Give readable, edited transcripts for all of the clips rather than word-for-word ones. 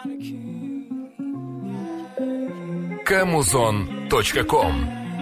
Kamuzon.com.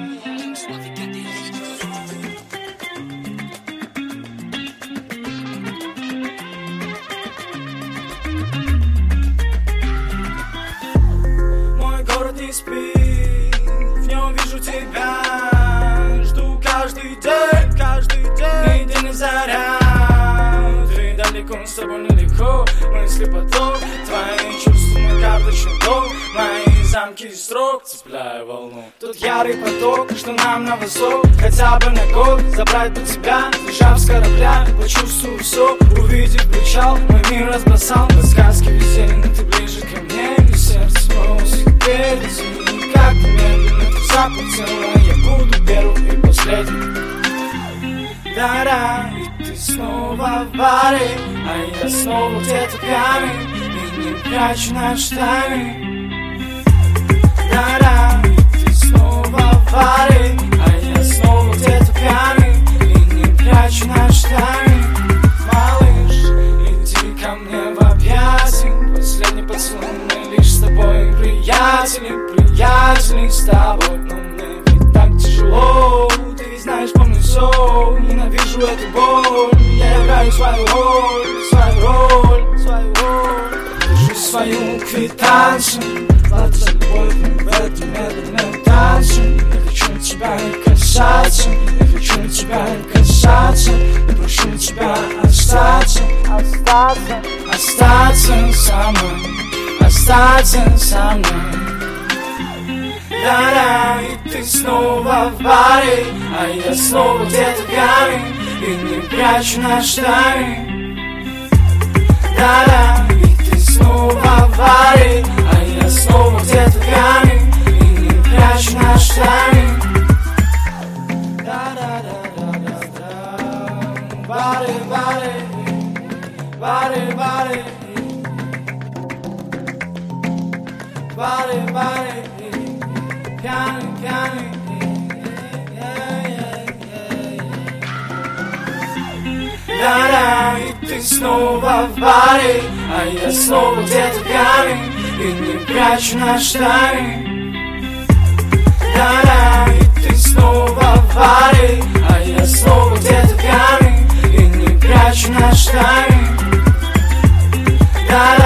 Мой город не спит, в нем вижу тебя. Жду каждый день, день и заря. Ты далеко, с тобой нелегко. Мысли поток, твои чувства, мой карточный долг. Мои замки и строк, цепляю волну. Тут ярый поток, что нам на восток. Хотя бы на год забрать бы тебя. Сбежав с корабля, почувствую все. Увидев причал, мой мир разбросал. Подсказки везде, но ты ближе ко мне. И сердце смылось впереди. Как медленно ты запутала. Я буду первым и последним. Да-да, и ты снова в баре, а я снова где-то пьяный и не прячу наши тайны. Да-да, и ты снова в баре, а я снова где-то пьяный и не прячу наши тайны. Малыш, иди ко мне в объятия. Последний поцелуй мы лишь с тобой, приятели с тобой. Но мне ведь так тяжело, ты ведь знаешь, помню все. Ненавижу эту боль, я играю свою роль. Держу свою квитанцию, плату за любовь, мы в этом медленном танце. Я хочу тебя касаться, я хочу тебя касаться. Я прошу тебя остаться со мной. Да-да, и ты снова в баре, а я снова где-то пьяный и не прячу наши тайны. Да-да, и ты снова в баре, а я снова где-то пьяный и не прячу наши тайны. Да-да-да-да-да-да. Баре, пьяный. Да-да, и ты снова в баре, а я снова где-то пьяный и не прячу наши тайны. Да-да, и ты снова в баре, а я снова где-то пьяный и не прячу наши тайны. Да-да.